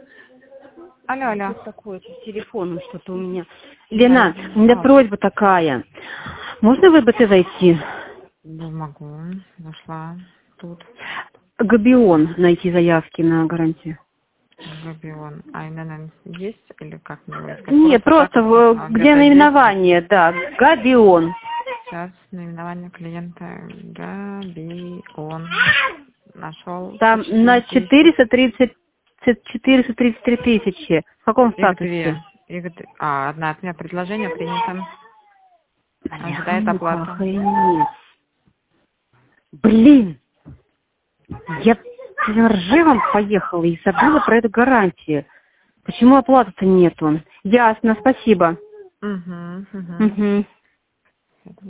Алло, алло. Что такое с телефоном, что-то у меня. Лена, у меня просьба такая. Можно в ИБТ зайти? Да, могу. Зашла тут. Габион найти заявки на гарантию. Габион. А ИНН есть или как мне искать? Нет, просто где наименование, да. Габион. Сейчас наименование клиента Габион. Нашел. Там на 433 тысячи. В каком статусе? Одна от меня предложение принято. Ожидает Бляха-муха, оплату. охренеть. Блин! Я ржевом поехала и забыла про эту гарантию. Почему оплаты-то нету? Ясно, спасибо. Угу. Угу.